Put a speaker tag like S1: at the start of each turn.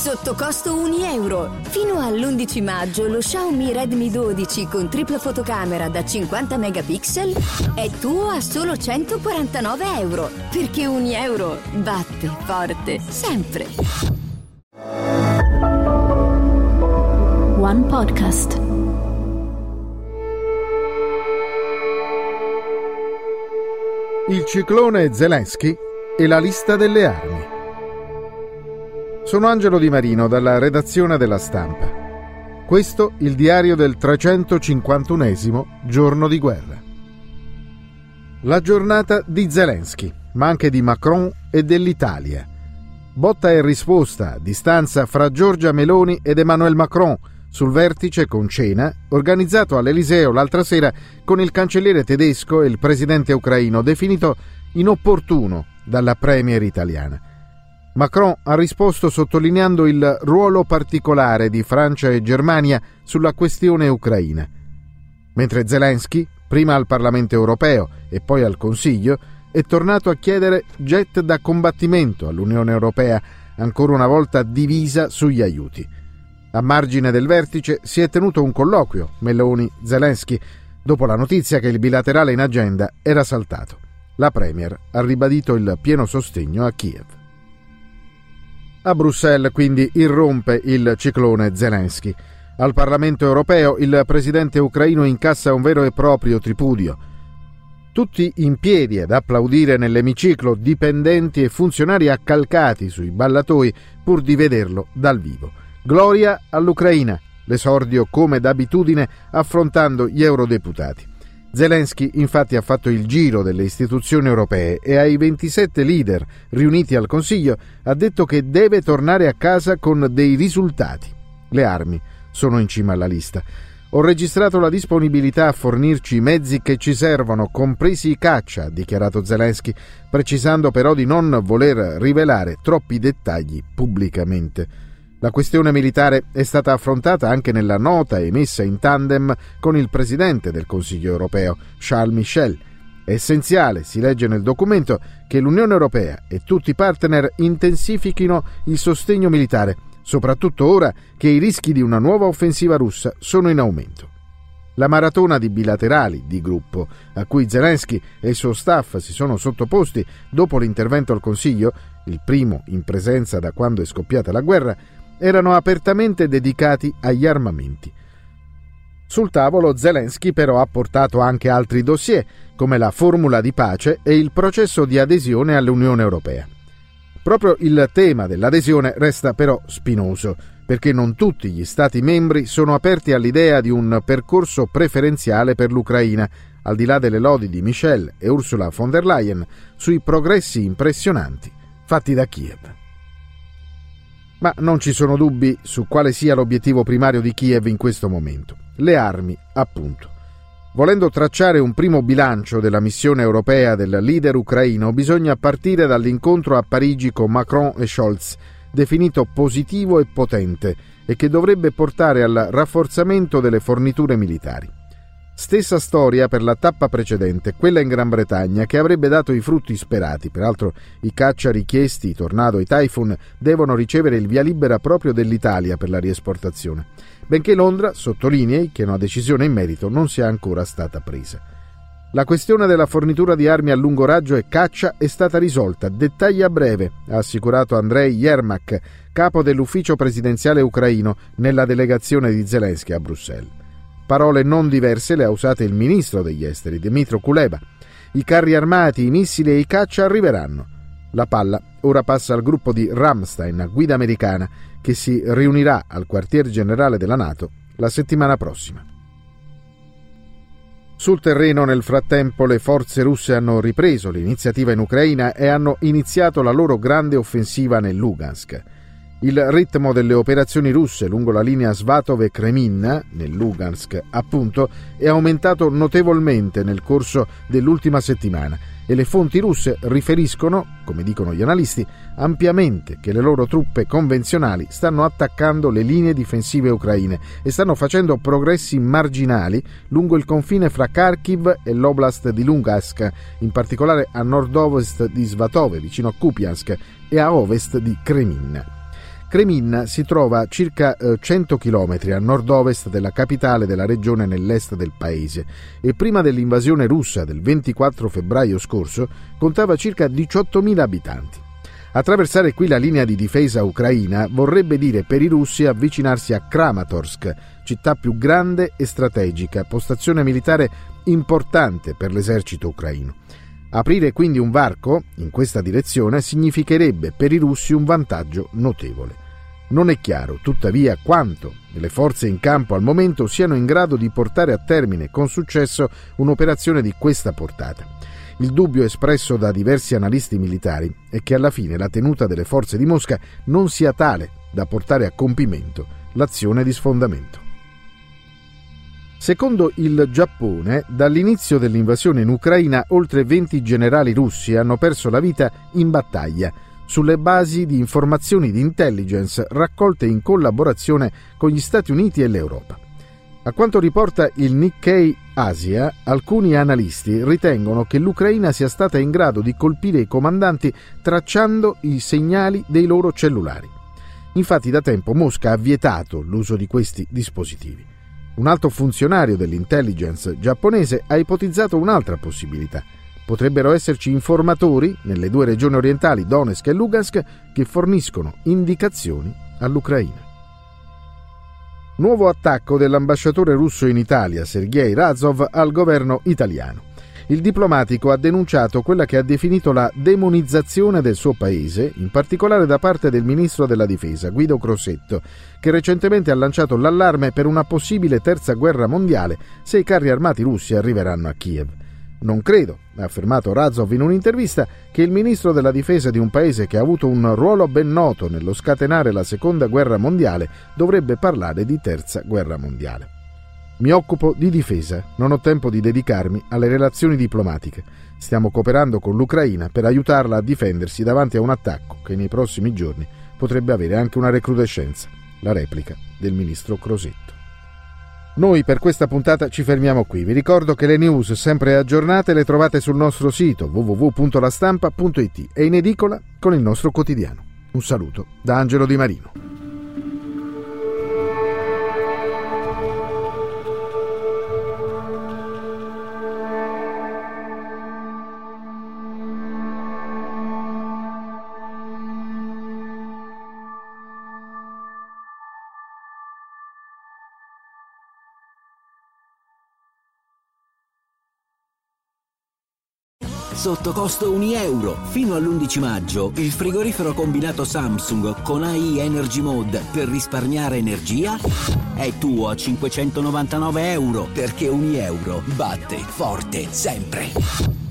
S1: Sotto costo €1. Fino all'11 maggio lo Xiaomi Redmi 12 con tripla fotocamera da 50 megapixel è tuo a solo €149. Perché €1 batte forte sempre.
S2: One Podcast.
S3: Il ciclone Zelensky e la lista delle armi. Sono Angelo Di Marino dalla redazione della Stampa. Questo il diario del 351esimo giorno di guerra. La giornata di Zelensky, ma anche di Macron e dell'Italia. Botta e risposta a distanza fra Giorgia Meloni ed Emmanuel Macron sul vertice con cena organizzato all'Eliseo l'altra sera con il cancelliere tedesco e il presidente ucraino, definito inopportuno dalla premier italiana. Macron ha risposto sottolineando il ruolo particolare di Francia e Germania sulla questione ucraina, mentre Zelensky, prima al Parlamento europeo e poi al Consiglio, è tornato a chiedere jet da combattimento all'Unione Europea, ancora una volta divisa sugli aiuti. A margine del vertice si è tenuto un colloquio Meloni-Zelensky dopo la notizia che il bilaterale in agenda era saltato. La premier ha ribadito il pieno sostegno a Kiev. A Bruxelles quindi irrompe il ciclone Zelensky. Al Parlamento europeo il presidente ucraino incassa un vero e proprio tripudio. Tutti in piedi ad applaudire nell'emiciclo, dipendenti e funzionari accalcati sui ballatoi pur di vederlo dal vivo. Gloria all'Ucraina, l'esordio come d'abitudine affrontando gli eurodeputati. Zelensky infatti ha fatto il giro delle istituzioni europee e ai 27 leader riuniti al Consiglio ha detto che deve tornare a casa con dei risultati. Le armi sono in cima alla lista. Ho registrato la disponibilità a fornirci i mezzi che ci servono, compresi i caccia, ha dichiarato Zelensky, precisando però di non voler rivelare troppi dettagli pubblicamente. La questione militare è stata affrontata anche nella nota emessa in tandem con il presidente del Consiglio europeo, Charles Michel. È essenziale, si legge nel documento, che l'Unione Europea e tutti i partner intensifichino il sostegno militare, soprattutto ora che i rischi di una nuova offensiva russa sono in aumento. La maratona di bilaterali di gruppo, a cui Zelensky e il suo staff si sono sottoposti dopo l'intervento al Consiglio, il primo in presenza da quando è scoppiata la guerra, erano apertamente dedicati agli armamenti. Sul tavolo Zelensky però ha portato anche altri dossier, come la formula di pace e il processo di adesione all'Unione Europea. Proprio il tema dell'adesione resta però spinoso, perché non tutti gli Stati membri sono aperti all'idea di un percorso preferenziale per l'Ucraina, al di là delle lodi di Michel e Ursula von der Leyen sui progressi impressionanti fatti da Kiev. Ma non ci sono dubbi su quale sia l'obiettivo primario di Kiev in questo momento. Le armi, appunto. Volendo tracciare un primo bilancio della missione europea del leader ucraino, bisogna partire dall'incontro a Parigi con Macron e Scholz, definito positivo e potente, e che dovrebbe portare al rafforzamento delle forniture militari. Stessa storia per la tappa precedente, quella in Gran Bretagna, che avrebbe dato i frutti sperati. Peraltro i caccia richiesti, i Tornado e i Typhoon, devono ricevere il via libera proprio dell'Italia per la riesportazione, benché Londra sottolinei che una decisione in merito non sia ancora stata presa. La questione della fornitura di armi a lungo raggio e caccia è stata risolta, dettagli a breve, ha assicurato Andrei Yermak, capo dell'ufficio presidenziale ucraino, nella delegazione di Zelensky a Bruxelles. Parole non diverse le ha usate il ministro degli esteri, Dmytro Kuleba. I carri armati, i missili e i caccia arriveranno. La palla ora passa al gruppo di Ramstein, a guida americana, che si riunirà al quartier generale della NATO la settimana prossima. Sul terreno, nel frattempo, le forze russe hanno ripreso l'iniziativa in Ucraina e hanno iniziato la loro grande offensiva nel Lugansk. Il ritmo delle operazioni russe lungo la linea Svatov e Kreminna, nel Lugansk appunto, è aumentato notevolmente nel corso dell'ultima settimana e le fonti russe riferiscono, come dicono gli analisti, ampiamente che le loro truppe convenzionali stanno attaccando le linee difensive ucraine e stanno facendo progressi marginali lungo il confine fra Kharkiv e l'oblast di Lugansk, in particolare a nord-ovest di Svatov, vicino a Kupiansk, e a ovest di Kreminna. Kreminna si trova a circa 100 km a nord-ovest della capitale della regione nell'est del paese e prima dell'invasione russa del 24 febbraio scorso contava circa 18.000 abitanti. Attraversare qui la linea di difesa ucraina vorrebbe dire per i russi avvicinarsi a Kramatorsk, città più grande e strategica, postazione militare importante per l'esercito ucraino. Aprire quindi un varco in questa direzione significherebbe per i russi un vantaggio notevole. Non è chiaro, tuttavia, quanto le forze in campo al momento siano in grado di portare a termine con successo un'operazione di questa portata. Il dubbio espresso da diversi analisti militari è che alla fine la tenuta delle forze di Mosca non sia tale da portare a compimento l'azione di sfondamento. Secondo il Giappone, dall'inizio dell'invasione in Ucraina oltre 20 generali russi hanno perso la vita in battaglia sulle basi di informazioni di intelligence raccolte in collaborazione con gli Stati Uniti e l'Europa. A quanto riporta il Nikkei Asia, alcuni analisti ritengono che l'Ucraina sia stata in grado di colpire i comandanti tracciando i segnali dei loro cellulari. Infatti da tempo Mosca ha vietato l'uso di questi dispositivi. Un alto funzionario dell'intelligence giapponese ha ipotizzato un'altra possibilità. Potrebbero esserci informatori nelle due regioni orientali Donetsk e Lugansk che forniscono indicazioni all'Ucraina. Nuovo attacco dell'ambasciatore russo in Italia, Sergei Razov, al governo italiano. Il diplomatico ha denunciato quella che ha definito la demonizzazione del suo paese, in particolare da parte del ministro della difesa, Guido Crosetto, che recentemente ha lanciato l'allarme per una possibile terza guerra mondiale se i carri armati russi arriveranno a Kiev. Non credo, ha affermato Razov in un'intervista, che il ministro della difesa di un paese che ha avuto un ruolo ben noto nello scatenare la seconda guerra mondiale dovrebbe parlare di terza guerra mondiale. Mi occupo di difesa, non ho tempo di dedicarmi alle relazioni diplomatiche. Stiamo cooperando con l'Ucraina per aiutarla a difendersi davanti a un attacco che nei prossimi giorni potrebbe avere anche una recrudescenza. La replica del ministro Crosetto. Noi per questa puntata ci fermiamo qui. Vi ricordo che le news sempre aggiornate le trovate sul nostro sito www.lastampa.it e in edicola con il nostro quotidiano. Un saluto da Angelo Di Marino.
S2: Sotto costo €1. Fino all'11 maggio il frigorifero combinato Samsung con AI Energy Mode per risparmiare energia è tuo a €599 perché €1 batte forte sempre.